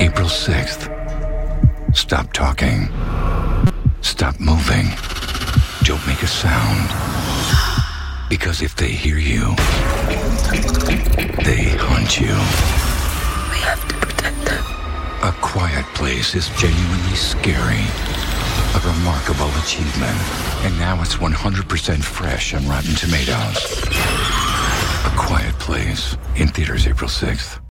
April 6th. Stop talking. Stop moving. Don't make a sound. Because if they hear you, they hunt you. We have to protect them. A Quiet Place is genuinely scary. A remarkable achievement. And now it's 100% fresh on Rotten Tomatoes. A Quiet Place. In theaters April 6th.